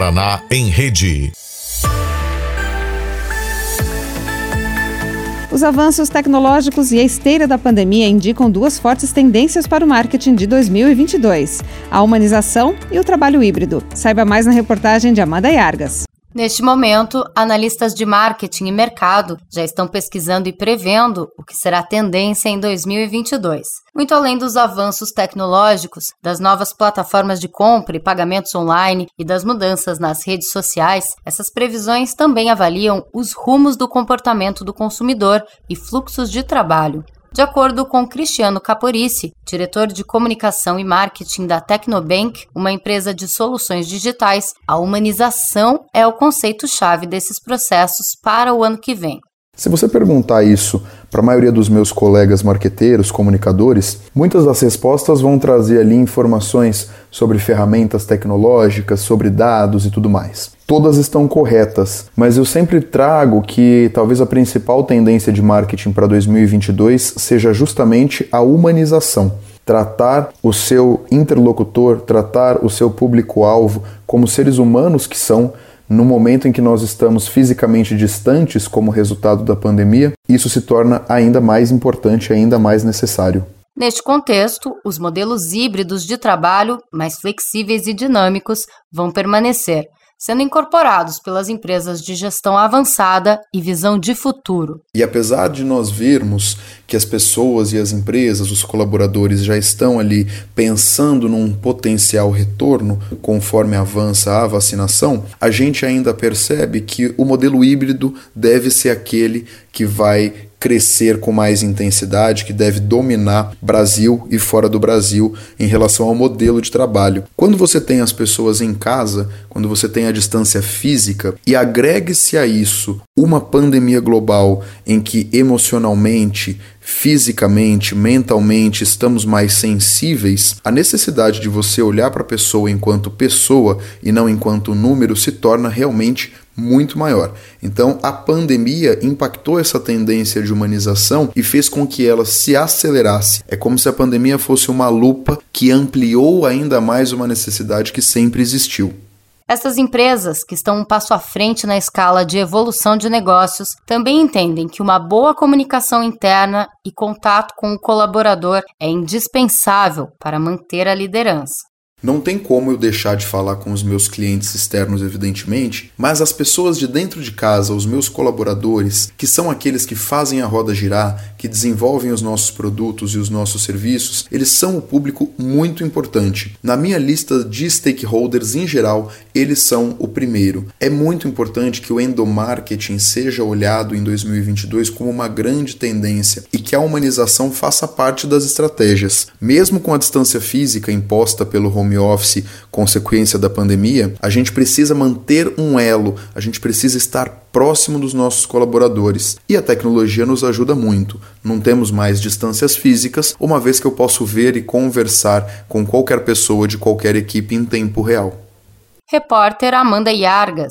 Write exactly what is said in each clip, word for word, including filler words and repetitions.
Paraná em Rede. Os avanços tecnológicos e a esteira da pandemia indicam duas fortes tendências para o marketing de dois mil e vinte e dois: a humanização e o trabalho híbrido. Saiba mais na reportagem de Amanda Yargas. Neste momento, analistas de marketing e mercado já estão pesquisando e prevendo o que será a tendência em dois mil e vinte e dois. Muito além dos avanços tecnológicos, das novas plataformas de compra e pagamentos online e das mudanças nas redes sociais, essas previsões também avaliam os rumos do comportamento do consumidor e fluxos de trabalho. De acordo com Cristiano Caporici, diretor de comunicação e marketing da Tecnobank, uma empresa de soluções digitais, a humanização é o conceito-chave desses processos para o ano que vem. Se você perguntar isso para a maioria dos meus colegas marqueteiros, comunicadores, muitas das respostas vão trazer ali informações sobre ferramentas tecnológicas, sobre dados e tudo mais. Todas estão corretas, mas eu sempre trago que talvez a principal tendência de marketing para dois mil e vinte e dois seja justamente a humanização. Tratar o seu interlocutor, tratar o seu público-alvo como seres humanos que são. No momento em que nós estamos fisicamente distantes como resultado da pandemia, isso se torna ainda mais importante, ainda mais necessário. Neste contexto, os modelos híbridos de trabalho, mais flexíveis e dinâmicos, vão permanecer, sendo incorporados pelas empresas de gestão avançada e visão de futuro. E apesar de nós vermos que as pessoas e as empresas, os colaboradores já estão ali pensando num potencial retorno conforme avança a vacinação, a gente ainda percebe que o modelo híbrido deve ser aquele que vai crescer com mais intensidade, que deve dominar Brasil e fora do Brasil em relação ao modelo de trabalho. Quando você tem as pessoas em casa, quando você tem a distância física e agregue-se a isso uma pandemia global em que emocionalmente, fisicamente, mentalmente estamos mais sensíveis, a necessidade de você olhar para a pessoa enquanto pessoa e não enquanto número se torna realmente muito maior. Então, a pandemia impactou essa tendência de humanização e fez com que ela se acelerasse. É como se a pandemia fosse uma lupa que ampliou ainda mais uma necessidade que sempre existiu. Essas empresas, que estão um passo à frente na escala de evolução de negócios, também entendem que uma boa comunicação interna e contato com o colaborador é indispensável para manter a liderança. Não tem como eu deixar de falar com os meus clientes externos, evidentemente, mas as pessoas de dentro de casa, os meus colaboradores, que são aqueles que fazem a roda girar, que desenvolvem os nossos produtos e os nossos serviços, eles são um público muito importante. Na minha lista de stakeholders em geral, eles são o primeiro. É muito importante que o endomarketing seja olhado em dois mil e vinte e dois como uma grande tendência e que a humanização faça parte das estratégias. Mesmo com a distância física imposta pelo home office, consequência da pandemia, a gente precisa manter um elo, a gente precisa estar próximo dos nossos colaboradores. E a tecnologia nos ajuda muito. Não temos mais distâncias físicas, uma vez que eu posso ver e conversar com qualquer pessoa de qualquer equipe em tempo real. Repórter Amanda Yargas.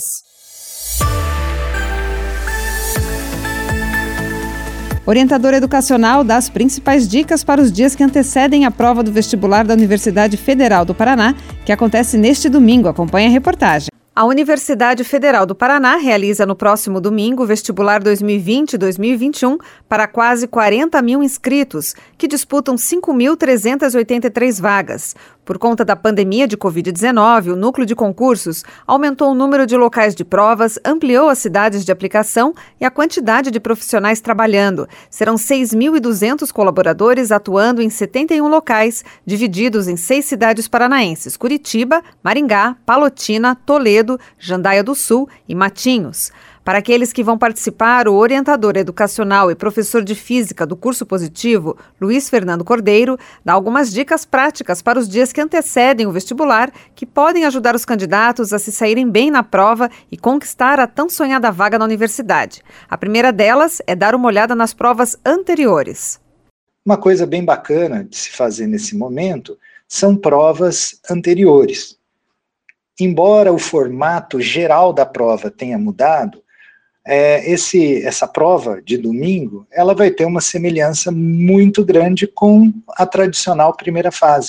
Orientador educacional dá as principais dicas para os dias que antecedem a prova do vestibular da Universidade Federal do Paraná, que acontece neste domingo. Acompanhe a reportagem. A Universidade Federal do Paraná realiza no próximo domingo o vestibular dois mil e vinte e dois mil e vinte e um para quase quarenta mil inscritos, que disputam cinco mil trezentas e oitenta e três vagas. Por conta da pandemia de covid dezenove, o núcleo de concursos aumentou o número de locais de provas, ampliou as cidades de aplicação e a quantidade de profissionais trabalhando. Serão seis mil e duzentos colaboradores atuando em setenta e um locais, divididos em seis cidades paranaenses: Curitiba, Maringá, Palotina, Toledo, Jandaia do Sul e Matinhos. Para aqueles que vão participar, o orientador educacional e professor de física do curso positivo, Luiz Fernando Cordeiro, dá algumas dicas práticas para os dias que antecedem o vestibular, que podem ajudar os candidatos a se saírem bem na prova e conquistar a tão sonhada vaga na universidade. A primeira delas é dar uma olhada nas provas anteriores. Uma coisa bem bacana de se fazer nesse momento são provas anteriores. Embora o formato geral da prova tenha mudado, É, esse, essa prova de domingo, ela vai ter uma semelhança muito grande com a tradicional primeira fase.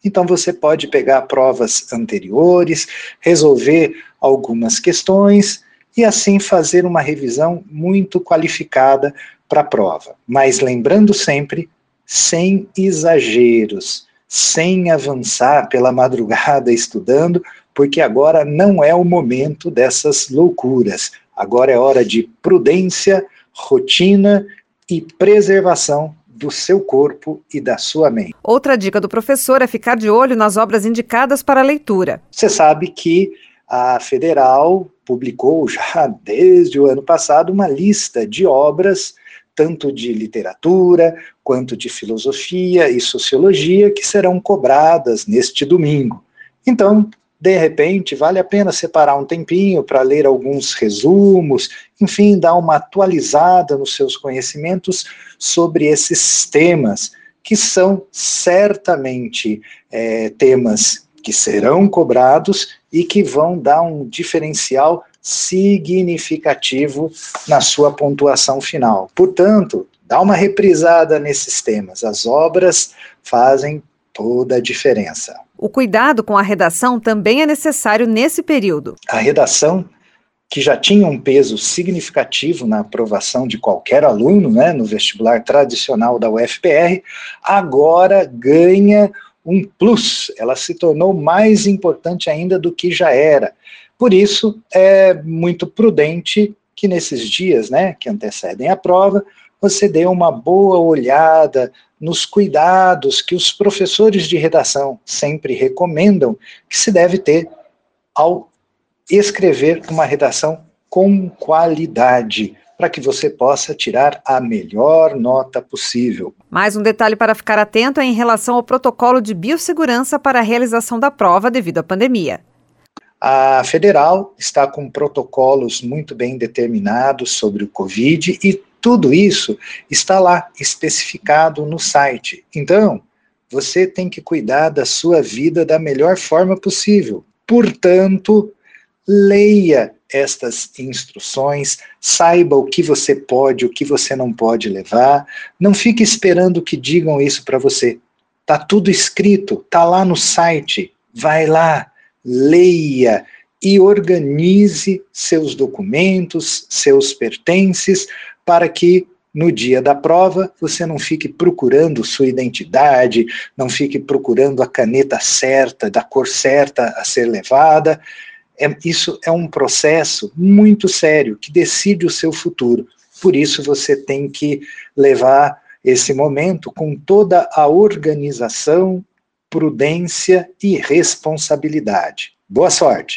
Então você pode pegar provas anteriores, resolver algumas questões e assim fazer uma revisão muito qualificada para a prova. Mas lembrando sempre, sem exageros, sem avançar pela madrugada estudando, porque agora não é o momento dessas loucuras. Agora é hora de prudência, rotina e preservação do seu corpo e da sua mente. Outra dica do professor é ficar de olho nas obras indicadas para leitura. Você sabe que a Federal publicou já desde o ano passado uma lista de obras, tanto de literatura, quanto de filosofia e sociologia, que serão cobradas neste domingo. Então, de repente, vale a pena separar um tempinho para ler alguns resumos, enfim, dar uma atualizada nos seus conhecimentos sobre esses temas, que são certamente é, temas que serão cobrados e que vão dar um diferencial significativo na sua pontuação final. Portanto, dá uma reprisada nesses temas. As obras fazem toda a diferença. O cuidado com a redação também é necessário nesse período. A redação, que já tinha um peso significativo na aprovação de qualquer aluno, né, no vestibular tradicional da U F P R, agora ganha um plus. Ela se tornou mais importante ainda do que já era. Por isso, é muito prudente que nesses dias, né, que antecedem a prova, você dê uma boa olhada nos cuidados que os professores de redação sempre recomendam que se deve ter ao escrever uma redação com qualidade, para que você possa tirar a melhor nota possível. Mais um detalhe para ficar atento é em relação ao protocolo de biossegurança para a realização da prova devido à pandemia. A Federal está com protocolos muito bem determinados sobre o Covid e tudo isso está lá, especificado no site. Então, você tem que cuidar da sua vida da melhor forma possível. Portanto, leia estas instruções, saiba o que você pode, o que você não pode levar. Não fique esperando que digam isso para você. Está tudo escrito, está lá no site. Vai lá, leia e organize seus documentos, seus pertences, para que no dia da prova você não fique procurando sua identidade, não fique procurando a caneta certa, da cor certa a ser levada. É, isso é um processo muito sério que decide o seu futuro. Por isso você tem que levar esse momento com toda a organização, prudência e responsabilidade. Boa sorte!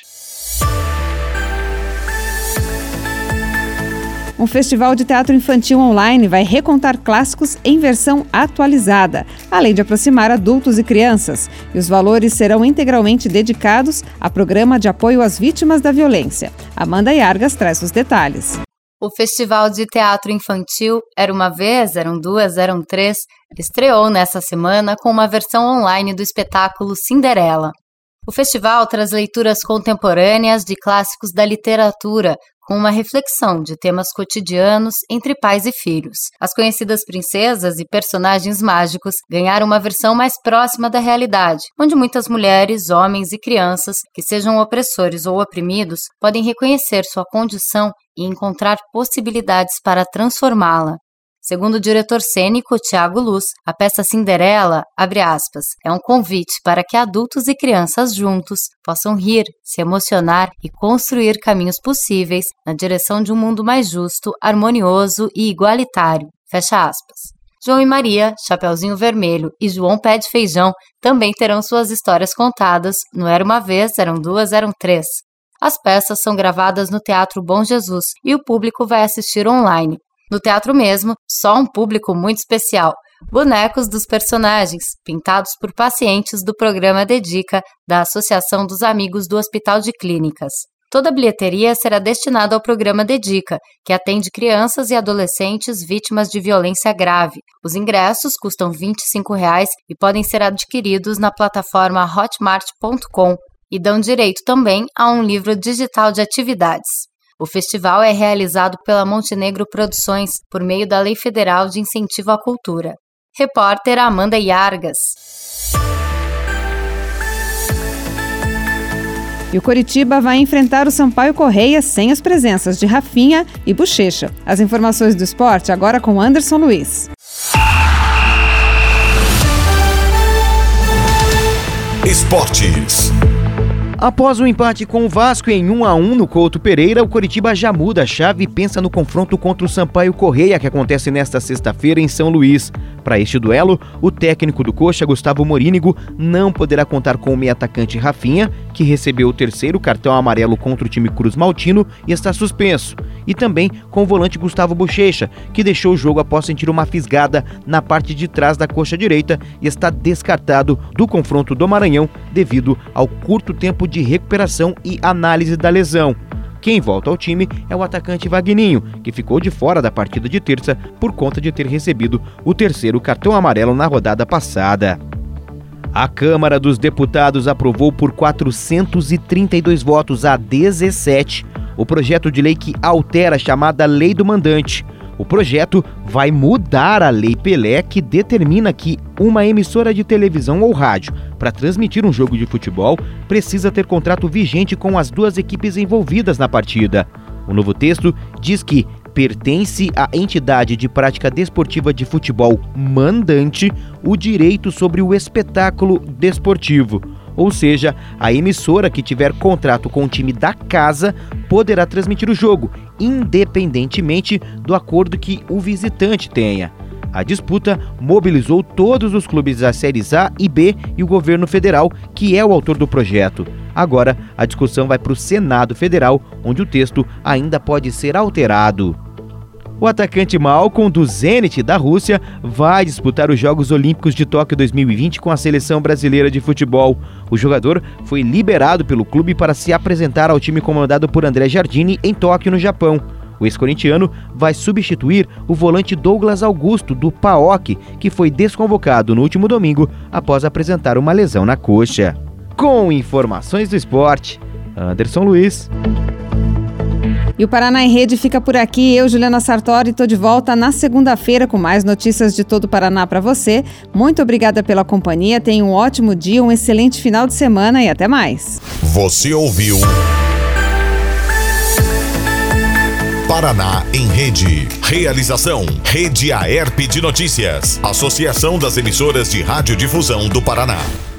Um festival de teatro infantil online vai recontar clássicos em versão atualizada, além de aproximar adultos e crianças. E os valores serão integralmente dedicados a programa de apoio às vítimas da violência. Amanda Yargas traz os detalhes. O Festival de Teatro Infantil Era Uma Vez, Eram Duas, Eram Três, estreou nessa semana com uma versão online do espetáculo Cinderela. O festival traz leituras contemporâneas de clássicos da literatura, com uma reflexão de temas cotidianos entre pais e filhos. As conhecidas princesas e personagens mágicos ganharam uma versão mais próxima da realidade, onde muitas mulheres, homens e crianças, que sejam opressores ou oprimidos, podem reconhecer sua condição e encontrar possibilidades para transformá-la. Segundo o diretor cênico Tiago Luz, a peça Cinderela, abre aspas, é um convite para que adultos e crianças juntos possam rir, se emocionar e construir caminhos possíveis na direção de um mundo mais justo, harmonioso e igualitário. Fecha aspas. João e Maria, Chapeuzinho Vermelho e João Pé de Feijão também terão suas histórias contadas no Era Uma Vez, Eram Duas, Eram Três. As peças são gravadas no Teatro Bom Jesus e o público vai assistir online. No teatro mesmo, só um público muito especial, bonecos dos personagens, pintados por pacientes do programa Dedica, da Associação dos Amigos do Hospital de Clínicas. Toda a bilheteria será destinada ao programa Dedica, que atende crianças e adolescentes vítimas de violência grave. Os ingressos custam vinte e cinco reais e podem ser adquiridos na plataforma hotmart ponto com e dão direito também a um livro digital de atividades. O festival é realizado pela Montenegro Produções por meio da Lei Federal de Incentivo à Cultura. Repórter Amanda Yargas. E o Coritiba vai enfrentar o Sampaio Correia sem as presenças de Rafinha e Bochecha. As informações do esporte agora com Anderson Luiz. Esportes. Após o empate com o Vasco em um a um no Couto Pereira, o Coritiba já muda a chave e pensa no confronto contra o Sampaio Correia, que acontece nesta sexta-feira em São Luís. Para este duelo, o técnico do Coxa, Gustavo Morínigo, não poderá contar com o meio-atacante Rafinha, que recebeu o terceiro cartão amarelo contra o time Cruz Maltino e está suspenso. E também com o volante Gustavo Bochecha, que deixou o jogo após sentir uma fisgada na parte de trás da coxa direita e está descartado do confronto do Maranhão devido ao curto tempo de recuperação e análise da lesão. Quem volta ao time é o atacante Vagninho, que ficou de fora da partida de terça por conta de ter recebido o terceiro cartão amarelo na rodada passada. A Câmara dos Deputados aprovou por quatrocentos e trinta e dois votos a dezessete o projeto de lei que altera a chamada Lei do Mandante. O projeto vai mudar a Lei Pelé, que determina que uma emissora de televisão ou rádio, para transmitir um jogo de futebol, precisa ter contrato vigente com as duas equipes envolvidas na partida. O novo texto diz que pertence à entidade de prática desportiva de futebol mandante o direito sobre o espetáculo desportivo. Ou seja, a emissora que tiver contrato com o time da casa poderá transmitir o jogo, independentemente do acordo que o visitante tenha. A disputa mobilizou todos os clubes das séries A e B e o governo federal, que é o autor do projeto. Agora, a discussão vai para o Senado Federal, onde o texto ainda pode ser alterado. O atacante Malcom, do Zenit da Rússia, vai disputar os Jogos Olímpicos de Tóquio dois mil e vinte com a seleção brasileira de futebol. O jogador foi liberado pelo clube para se apresentar ao time comandado por André Jardine em Tóquio, no Japão. O ex-corintiano vai substituir o volante Douglas Augusto, do P A O K, que foi desconvocado no último domingo após apresentar uma lesão na coxa. Com informações do esporte, Anderson Luiz. E o Paraná em Rede fica por aqui. Eu, Juliana Sartori, estou de volta na segunda-feira com mais notícias de todo o Paraná para você. Muito obrigada pela companhia. Tenha um ótimo dia, um excelente final de semana e até mais. Você ouviu Paraná em Rede. Realização: Rede Aerp de Notícias. Associação das Emissoras de Radiodifusão do Paraná.